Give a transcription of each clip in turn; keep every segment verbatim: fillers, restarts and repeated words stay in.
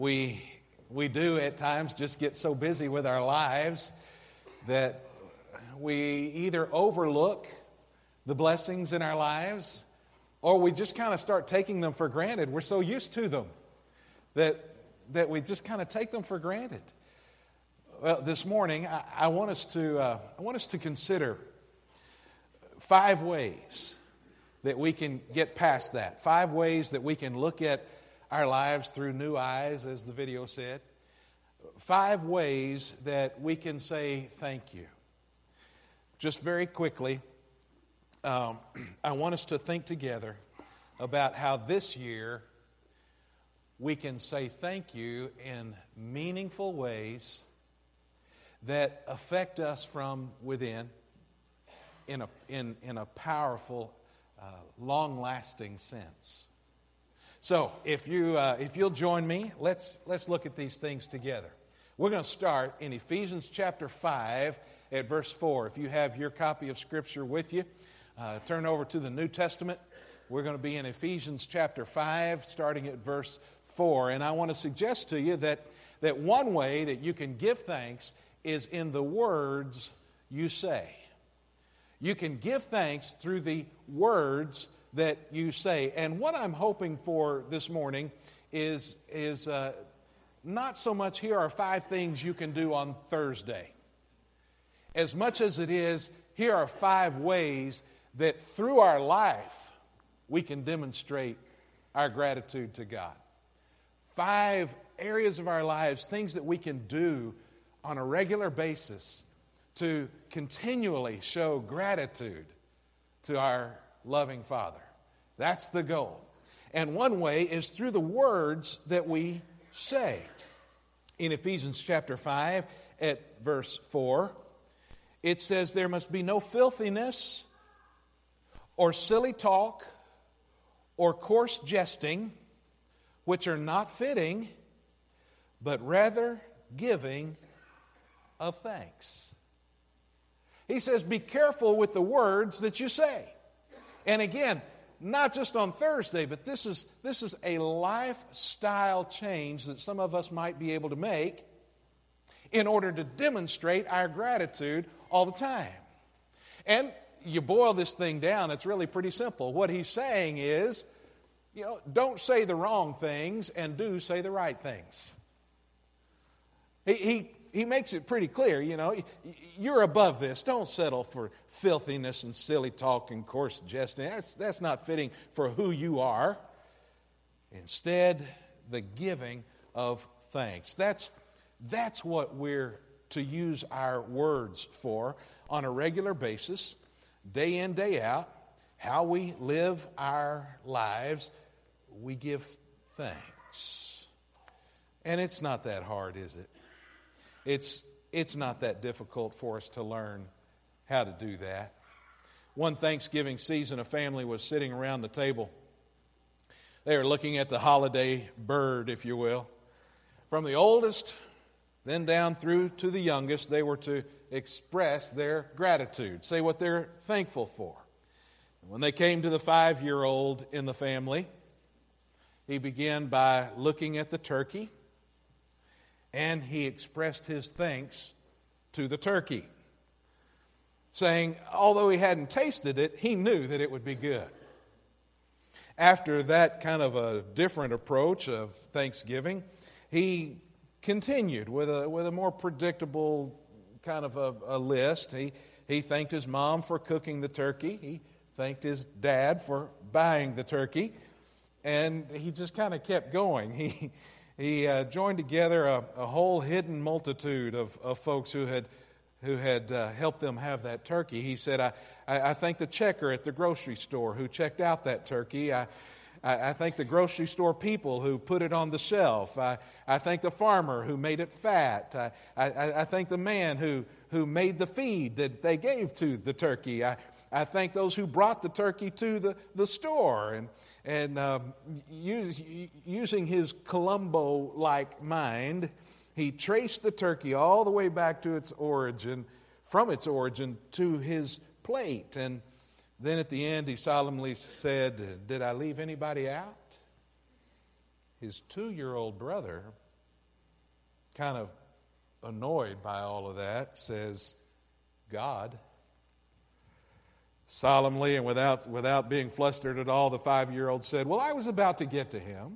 We we do at times just get so busy with our lives that we either overlook the blessings in our lives or we just kind of start taking them for granted. We're so used to them that, that we just kind of take them for granted. Well, this morning I, I want us to uh, I want us to consider five ways that we can get past that. Five ways that we can look at our lives through new eyes, as the video said. Five ways that we can say thank you. Just very quickly, um, I want us to think together about how this year we can say thank you in meaningful ways that affect us from within in a, in, in a powerful, uh, long-lasting sense. So, if you uh, if you'll join me, let's let's look at these things together. We're going to start in Ephesians chapter five at verse four. If you have your copy of Scripture with you, uh, turn over to the New Testament. We're going to be in Ephesians chapter five, starting at verse four. And I want to suggest to you that that one way that you can give thanks is in the words you say. You can give thanks through the words that you say. And what I'm hoping for this morning is, is uh, not so much here are five things you can do on Thursday, as much as it is here are five ways that through our life we can demonstrate our gratitude to God. Five areas of our lives, things that we can do on a regular basis to continually show gratitude to our loving Father. That's the goal. And one way is through the words that we say. In Ephesians chapter five at verse four, it says there must be no filthiness or silly talk or coarse jesting, which are not fitting, but rather giving of thanks. He says, be careful with the words that you say. And again, not just on Thursday, but this is this is a lifestyle change that some of us might be able to make in order to demonstrate our gratitude all the time. And you boil this thing down, it's really pretty simple. What he's saying is, you know, don't say the wrong things and do say the right things. He he He makes it pretty clear, you know, you're above this. Don't settle for filthiness and silly talk and coarse jesting. That's, that's not fitting for who you are. Instead, the giving of thanks. That's, that's what we're to use our words for on a regular basis, day in, day out. How we live our lives, we give thanks. And it's not that hard, is it? It's it's not that difficult for us to learn how to do that. One Thanksgiving season, a family was sitting around the table. They were looking at the holiday bird, if you will. From the oldest, then down through to the youngest, they were to express their gratitude, say what they're thankful for. When they came to the five-year-old in the family, he began by looking at the turkey, and he expressed his thanks to the turkey, saying, although he hadn't tasted it, he knew that it would be good. After that kind of a different approach of Thanksgiving, he continued with a with a more predictable kind of a, a list. He he thanked his mom for cooking the turkey. He thanked his dad for buying the turkey, and he just kind of kept going. He He uh, joined together a, a whole hidden multitude of, of folks who had who had uh, helped them have that turkey. He said, I, I, I thank the checker at the grocery store who checked out that turkey. I, I, I thank the grocery store people who put it on the shelf. I, I thank the farmer who made it fat. I, I, I thank the man who, who made the feed that they gave to the turkey. I, I thank those who brought the turkey to the, the store. And And um, use, using his Columbo-like mind, he traced the turkey all the way back to its origin, from its origin to his plate. And then at the end, he solemnly said, did I leave anybody out? His two-year-old brother kind of annoyed by all of that, says, God. Solemnly and without, without being flustered at all, the five-year-old said, well, I was about to get to him.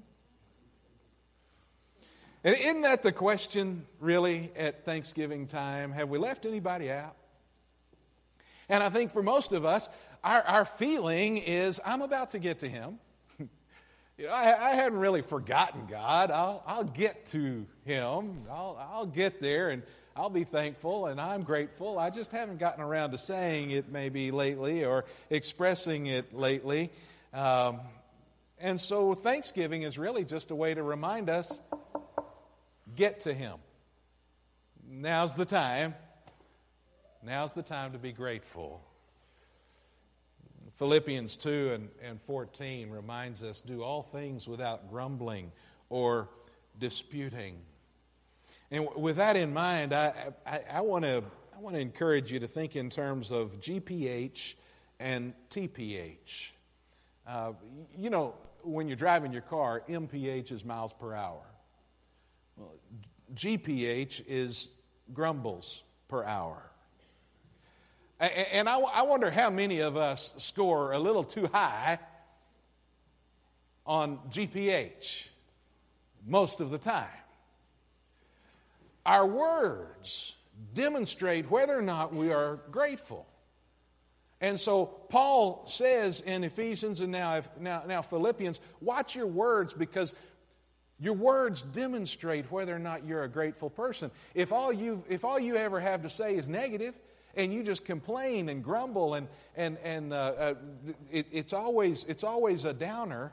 And isn't that the question, really, at Thanksgiving time? Have we left anybody out? And I think for most of us, our, our feeling is, I'm about to get to him. You know, I, I hadn't really forgotten God. I'll, I'll get to him. I'll, I'll get there, and I'll be thankful, and I'm grateful. I just haven't gotten around to saying it maybe lately or expressing it lately. Um, and so Thanksgiving is really just a way to remind us, get to him. Now's the time. Now's the time to be grateful. Philippians two and, and fourteen reminds us, do all things without grumbling or disputing. And with that in mind, I, I, I want to I want to encourage you to think in terms of G P H and T P H. Uh, you know, when you're driving your car, M P H is miles per hour. Well, G P H is grumbles per hour. And I, I wonder how many of us score a little too high on G P H most of the time. Our words demonstrate whether or not we are grateful. And so Paul says in Ephesians and now, now, now Philippians, watch your words because your words demonstrate whether or not you're a grateful person. If all you if all you ever have to say is negative, and you just complain and grumble, and and and uh, uh, it, it's always it's always a downer,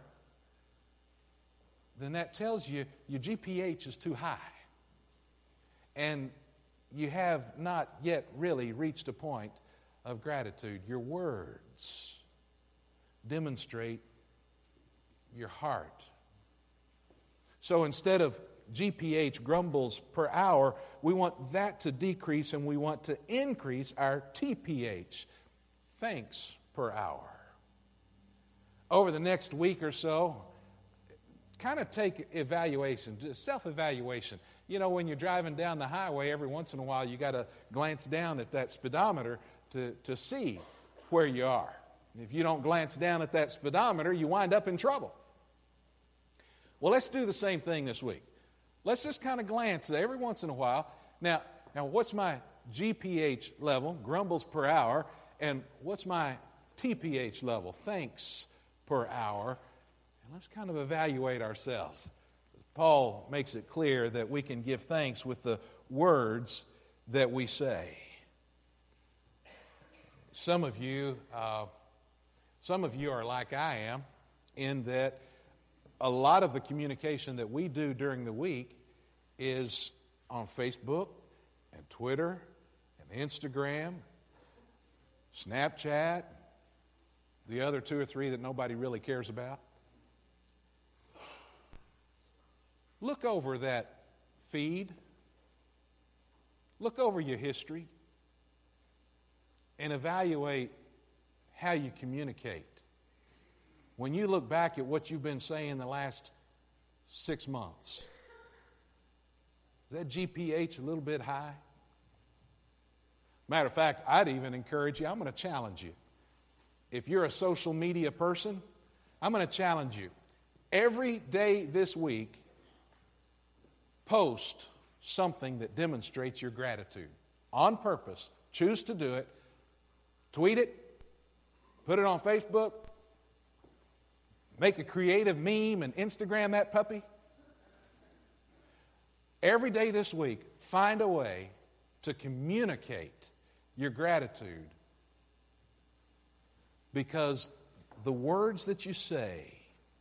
then that tells you your G P H is too high, and you have not yet really reached a point of gratitude. Your words demonstrate your heart. So instead of G P H, grumbles per hour, we want that to decrease and we want to increase our T P H, thanks per hour. Over the next week or so, kind of take evaluation, just self-evaluation. You know, when you're driving down the highway, every once in a while you got to glance down at that speedometer to, to see where you are. If you don't glance down at that speedometer, you wind up in trouble. Well, let's do the same thing this week. Let's just kind of glance every once in a while. Now, now, what's my G P H level, grumbles per hour, and what's my T P H level, thanks per hour? And let's kind of evaluate ourselves. Paul makes it clear that we can give thanks with the words that we say. Some of you, uh, some of you are like I am, in that a lot of the communication that we do during the week is on Facebook and Twitter and Instagram, Snapchat, the other two or three that nobody really cares about. Look over that feed. Look over your history and evaluate how you communicate. When you look back at what you've been saying the last six months, is that G P H a little bit high? Matter of fact, I'd even encourage you, I'm going to challenge you. If you're a social media person, I'm going to challenge you. Every day this week, post something that demonstrates your gratitude. On purpose. Choose to do it. Tweet it. Put it on Facebook. Make a creative meme and Instagram that puppy. Every day this week, find a way to communicate your gratitude, because the words that you say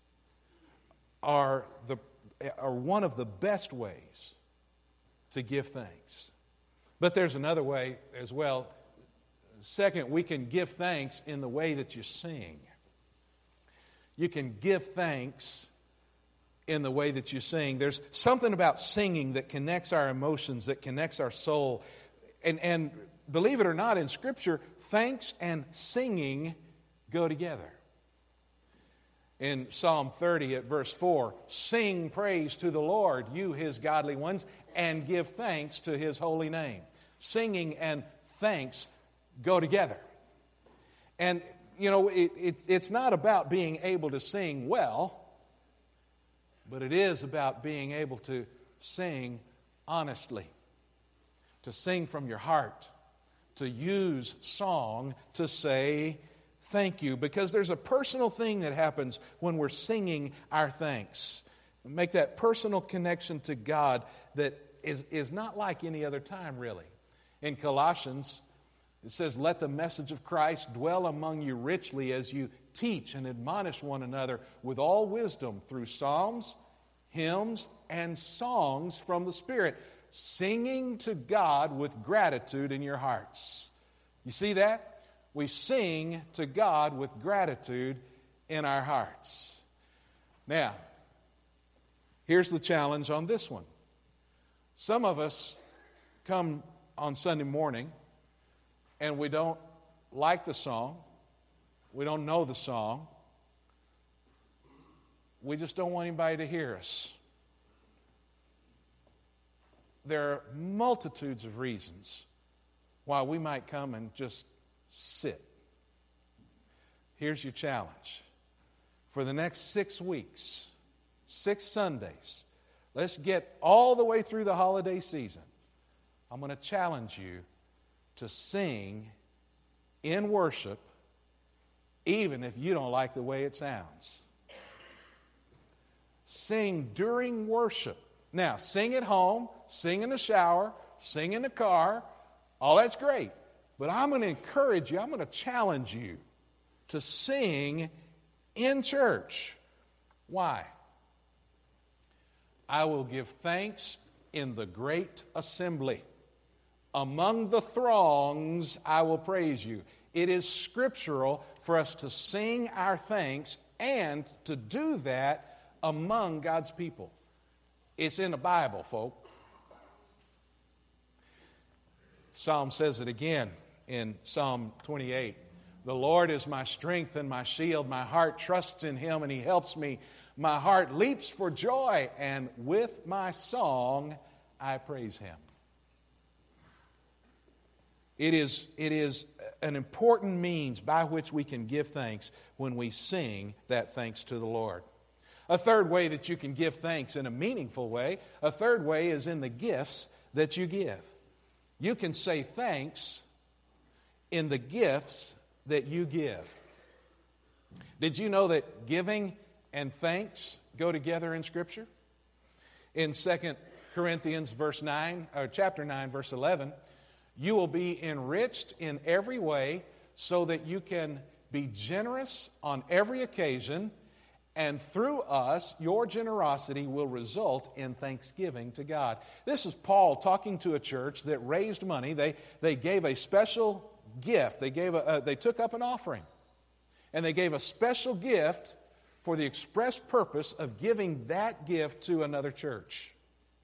are the are one of the best ways to give thanks. But there's another way as well. Second, we can give thanks in the way that you sing. You can give thanks in the way that you sing. There's something about singing that connects our emotions, that connects our soul. And, and believe it or not, in Scripture, thanks and singing go together. In Psalm thirty at verse four, sing praise to the Lord, you his godly ones, and give thanks to his holy name. Singing and thanks go together. And, you know, it, it, it's not about being able to sing well, but it is about being able to sing honestly, to sing from your heart, to use song to say thank you, because there's a personal thing that happens when we're singing our thanks. Make that personal connection to God that is, is not like any other time, really. In Colossians, it says, let the message of Christ dwell among you richly as you teach and admonish one another with all wisdom through psalms, hymns, and songs from the Spirit, singing to God with gratitude in your hearts. You see that? We sing to God with gratitude in our hearts. Now, here's the challenge on this one. Some of us come on Sunday morning and we don't like the song. We don't know the song. We just don't want anybody to hear us. There are multitudes of reasons why we might come and just sit. Here's your challenge. For the next six weeks, six Sundays, let's get all the way through the holiday season. I'm going to challenge you to sing in worship, even if you don't like the way it sounds. Sing during worship. Now, sing at home, sing in the shower, sing in the car. All that's great. But I'm going to encourage you, I'm going to challenge you to sing in church. Why? I will give thanks in the great assembly. Among the throngs I will praise you. It is scriptural for us to sing our thanks and to do that among God's people. It's in the Bible, folk. Psalm says it again in Psalm twenty-eight. The Lord is my strength and my shield. My heart trusts in Him and He helps me. My heart leaps for joy, and with my song I praise Him. It is, it is an important means by which we can give thanks when we sing that thanks to the Lord. A third way that you can give thanks in a meaningful way, a third way is in the gifts that you give. You can say thanks in the gifts that you give. Did you know that giving and thanks go together in Scripture? In Second Corinthians verse nine, or chapter nine, verse eleven, you will be enriched in every way so that you can be generous on every occasion, and through us, your generosity will result in thanksgiving to God. This is Paul talking to a church that raised money. They, they gave a special gift. They, gave a, uh, they took up an offering. And they gave a special gift for the express purpose of giving that gift to another church.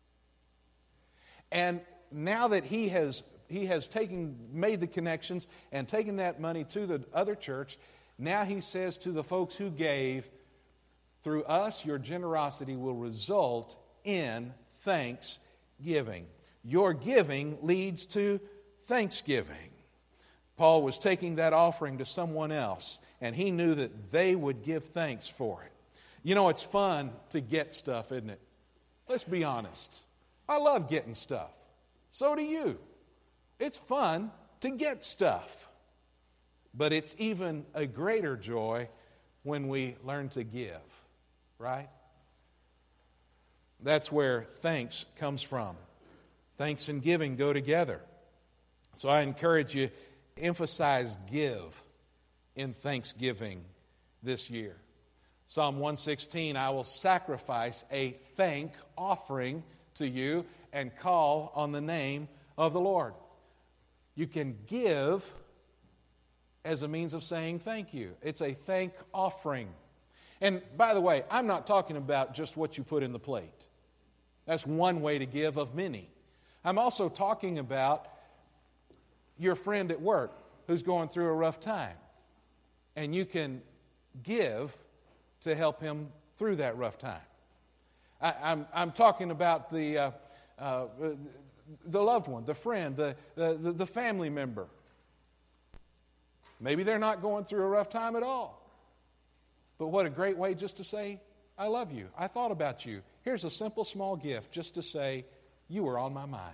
And now that he has, he has taken, made the connections and taken that money to the other church, now he says to the folks who gave, through us, your generosity will result in thanksgiving. Your giving leads to thanksgiving. Paul was taking that offering to someone else, and he knew that they would give thanks for it. You know, it's fun to get stuff, isn't it? Let's be honest. I love getting stuff. So do you. It's fun to get stuff. But it's even a greater joy when we learn to give. Right? That's where thanks comes from. Thanks and giving go together. So I encourage you, emphasize give in thanksgiving this year. Psalm one sixteen, I will sacrifice a thank offering to you and call on the name of the Lord. You can give as a means of saying thank you. It's a thank offering. And by the way, I'm not talking about just what you put in the plate. That's one way to give of many. I'm also talking about your friend at work who's going through a rough time. And you can give to help him through that rough time. I, I'm, I'm talking about the, uh, uh, the loved one, the friend, the, the, the family member. Maybe they're not going through a rough time at all. But what a great way just to say, I love you. I thought about you. Here's a simple, small gift just to say, you were on my mind.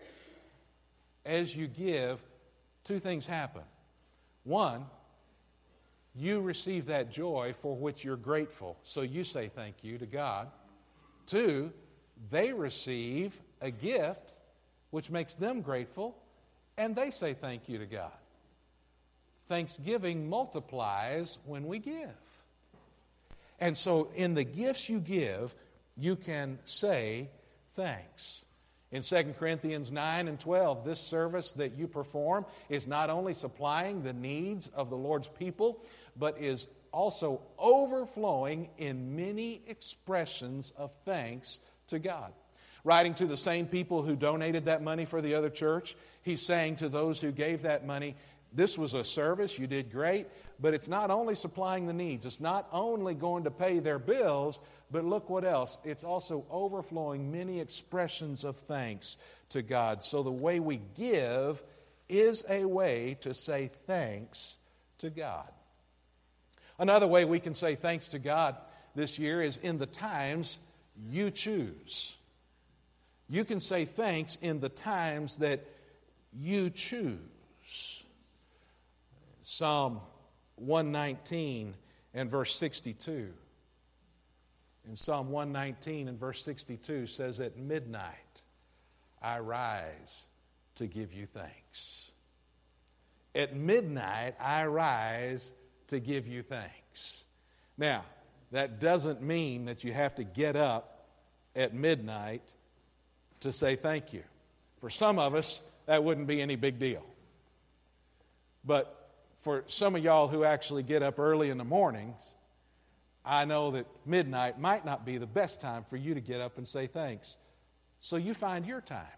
As you give, two things happen. One, you receive that joy for which you're grateful, so you say thank you to God. Two, they receive a gift which makes them grateful, and they say thank you to God. Thanksgiving multiplies when we give. And so in the gifts you give, you can say thanks. In Second Corinthians nine and twelve, this service that you perform is not only supplying the needs of the Lord's people, but is also overflowing in many expressions of thanks to God. Writing to the same people who donated that money for the other church, he's saying to those who gave that money, this was a service, you did great, but it's not only supplying the needs, it's not only going to pay their bills, but look what else, it's also overflowing many expressions of thanks to God. So the way we give is a way to say thanks to God. Another way we can say thanks to God this year is in the times you choose. You can say thanks in the times that you choose. Psalm one nineteen and verse sixty-two. In Psalm one nineteen and verse sixty-two says, at midnight I rise to give you thanks. At midnight I rise to give you thanks. Now, that doesn't mean that you have to get up at midnight to say thank you. For some of us, that wouldn't be any big deal. But for some of y'all who actually get up early in the mornings, I know that midnight might not be the best time for you to get up and say thanks. So you find your time.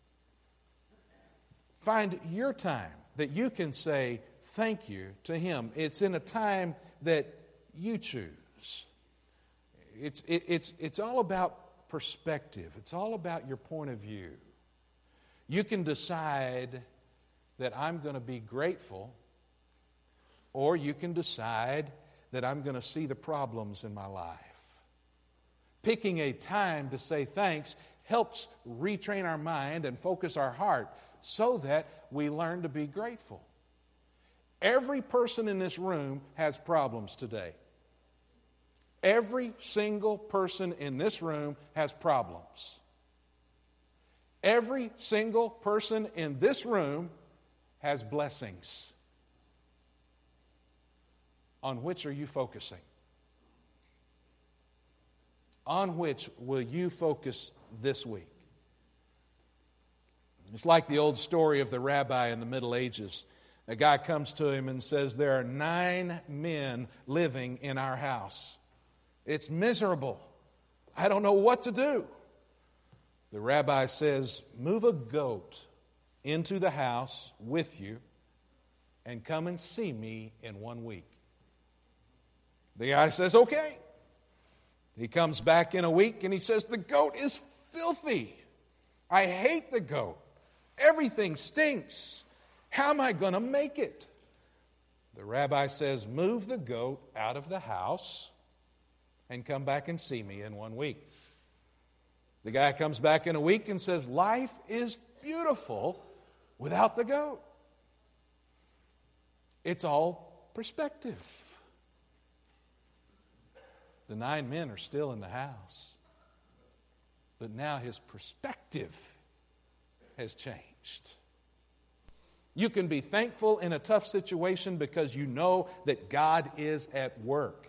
Find your time that you can say thank you to Him. It's in a time that you choose. It's, it, it's, it's all about perspective. It's all about your point of view. You can decide that I'm going to be grateful, or you can decide that I'm going to see the problems in my life. Picking a time to say thanks helps retrain our mind and focus our heart so that we learn to be grateful. Every person in this room has problems today. Every single person in this room has problems. Every single person in this room has blessings. On which are you focusing? On which will you focus this week? It's like the old story of the rabbi in the Middle Ages. A guy comes to him and says, there are nine men living in our house. It's miserable. I don't know what to do. The rabbi says, move a goat into the house with you and come and see me in one week. The guy says, okay. He comes back in a week and he says, the goat is filthy. I hate the goat. Everything stinks. How am I going to make it? The rabbi says, move the goat out of the house and come back and see me in one week. The guy comes back in a week and says, life is beautiful without the goat. It's all perspective. The nine men are still in the house, but now his perspective has changed. You can be thankful in a tough situation because you know that God is at work.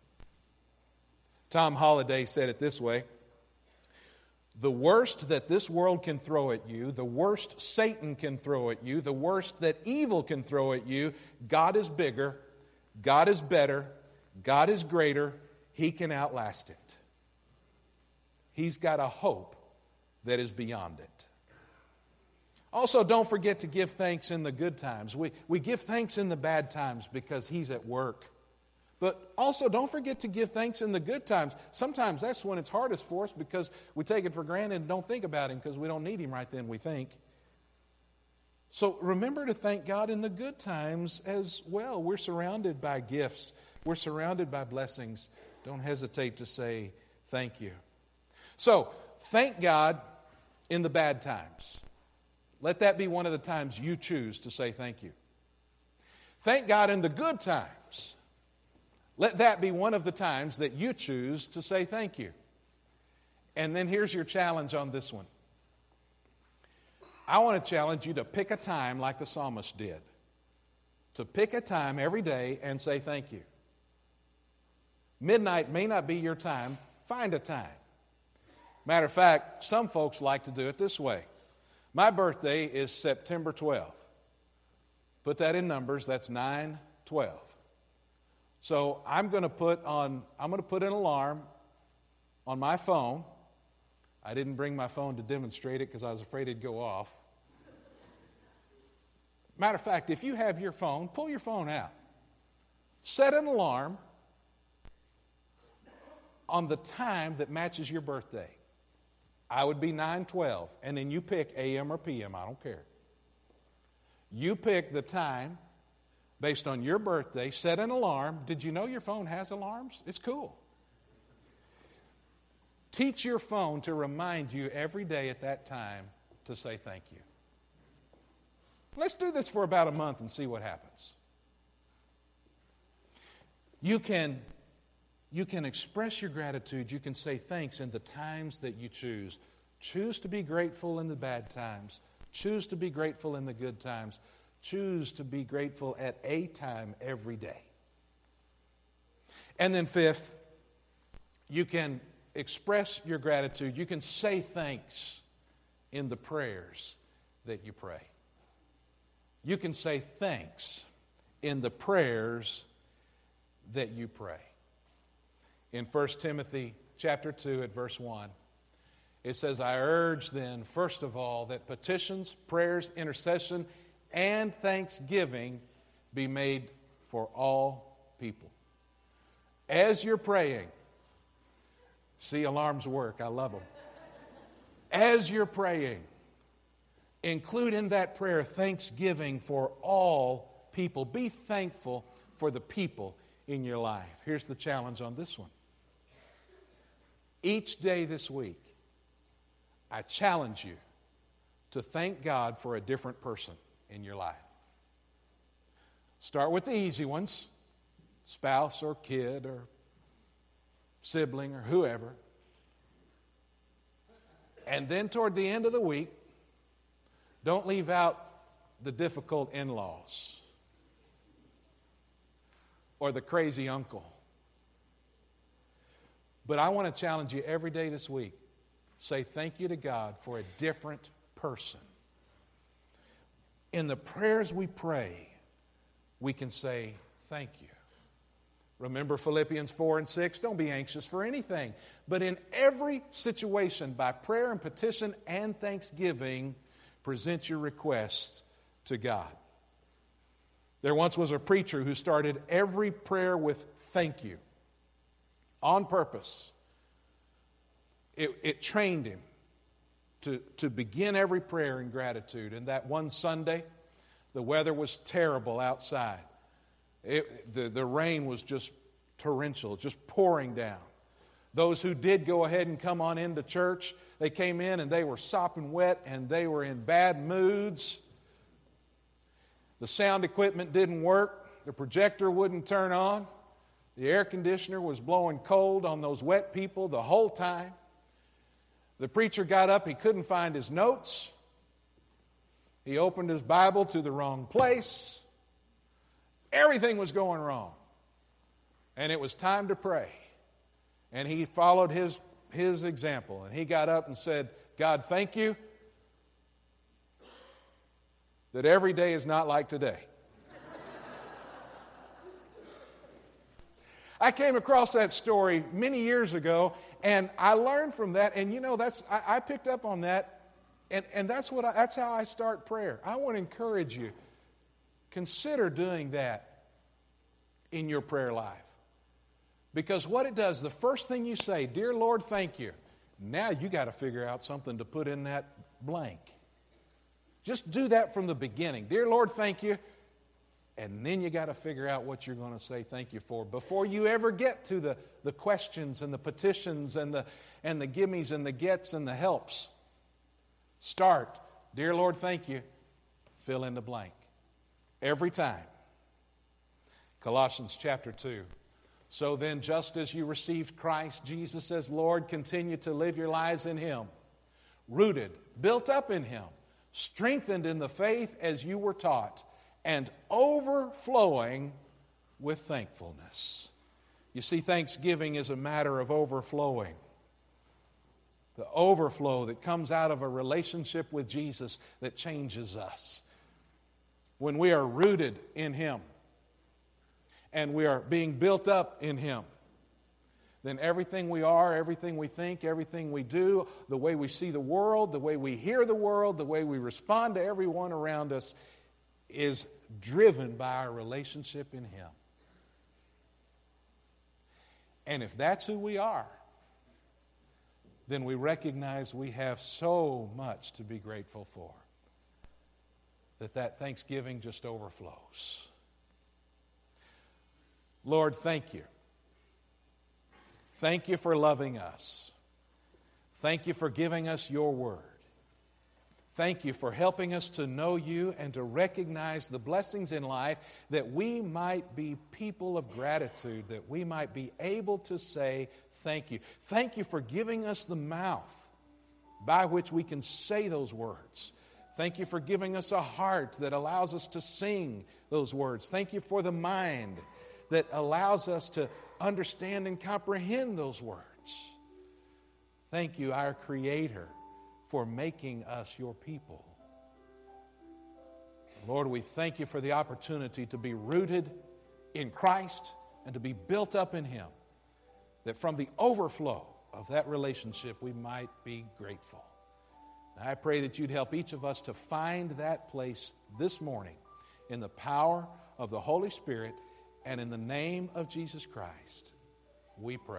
Tom Holliday said it this way: the worst that this world can throw at you, the worst Satan can throw at you, the worst that evil can throw at you, God is bigger, God is better, God is greater, He can outlast it. He's got a hope that is beyond it. Also, don't forget to give thanks in the good times. We, we give thanks in the bad times because He's at work. But also, don't forget to give thanks in the good times. Sometimes that's when it's hardest for us because we take it for granted and don't think about Him because we don't need Him right then, we think. So remember to thank God in the good times as well. We're surrounded by gifts. We're surrounded by blessings. Don't hesitate to say thank you. So, thank God in the bad times. Let that be one of the times you choose to say thank you. Thank God in the good times. Let that be one of the times that you choose to say thank you. And then here's your challenge on this one. I want to challenge you to pick a time like the psalmist did. To pick a time every day and say thank you. Midnight may not be your time. Find a time. Matter of fact, some folks like to do it this way. My birthday is September twelfth. Put that in numbers. That's nine twelve. So I'm going to put on, I'm going to put an alarm on my phone. I didn't bring my phone to demonstrate it because I was afraid it'd go off. Matter of fact, if you have your phone, pull your phone out. Set an alarm on the time that matches your birthday. I would be nine twelve, and then you pick A M or P M, I don't care. You pick the time based on your birthday, set an alarm. Did you know your phone has alarms? It's cool. Teach your phone to remind you every day at that time to say thank you. Let's do this for about a month and see what happens. You can, you can express your gratitude. You can say thanks in the times that you choose. Choose to be grateful in the bad times. Choose to be grateful in the good times. Choose to be grateful at a time every day. And then fifth, you can express your gratitude. You can say thanks in the prayers that you pray. You can say thanks in the prayers that you pray. In First Timothy chapter two at verse one, it says, I urge then, first of all, that petitions, prayers, intercession, and thanksgiving be made for all people. As you're praying, see, alarms work. I love them. As you're praying, include in that prayer thanksgiving for all people. Be thankful for the people in your life. Here's the challenge on this one. Each day this week, I challenge you to thank God for a different person in your life. Start with the easy ones, spouse or kid or sibling or whoever. And then toward the end of the week, don't leave out the difficult in-laws or the crazy uncle. But I want to challenge you every day this week. Say thank you to God for a different person. In the prayers we pray, we can say thank you. Remember Philippians four and six, don't be anxious for anything. But in every situation, by prayer and petition and thanksgiving, present your requests to God. There once was a preacher who started every prayer with thank you on purpose. It, it trained him to, to begin every prayer in gratitude. And that one Sunday, the weather was terrible outside. It, the, the rain was just torrential, just pouring down. Those who did go ahead and come on into church, they came in and they were sopping wet and they were in bad moods. The sound equipment didn't work. The projector wouldn't turn on. The air conditioner was blowing cold on those wet people the whole time. The preacher got up. He couldn't find his notes. He opened his Bible to the wrong place. Everything was going wrong. And it was time to pray. And he followed his, his example. And he got up and said, God, thank you that every day is not like today. I came across that story many years ago, and I learned from that. And you know, that's I, I picked up on that, and, and that's what I, that's how I start prayer. I want to encourage you, consider doing that in your prayer life. Because what it does, the first thing you say, dear Lord, thank you. Now you got to figure out something to put in that blank. Just do that from the beginning. Dear Lord, thank you. And then you got to figure out what you're going to say thank you for before you ever get to the, the questions and the petitions and the, and the gimmes and the gets and the helps. Start, dear Lord, thank you. Fill in the blank. Every time. Colossians chapter two. So then, just as you received Christ Jesus as Lord, continue to live your lives in Him. Rooted, built up in Him, strengthened in the faith as you were taught, and overflowing with thankfulness. You see, thanksgiving is a matter of overflowing. The overflow that comes out of a relationship with Jesus that changes us. When we are rooted in Him and we are being built up in Him, then everything we are, everything we think, everything we do, the way we see the world, the way we hear the world, the way we respond to everyone around us is driven by our relationship in Him. And if that's who we are, then we recognize we have so much to be grateful for, that that thanksgiving just overflows. Lord, thank you. Thank you for loving us. Thank you for giving us your word. Thank you for helping us to know you and to recognize the blessings in life, that we might be people of gratitude, that we might be able to say thank you. Thank you for giving us the mouth by which we can say those words. Thank you for giving us a heart that allows us to sing those words. Thank you for the mind that allows us to understand and comprehend those words. Thank you, our Creator, for making us your people. Lord, we thank you for the opportunity to be rooted in Christ and to be built up in Him, that from the overflow of that relationship we might be grateful. And I pray that you'd help each of us to find that place this morning in the power of the Holy Spirit and in the name of Jesus Christ, we pray.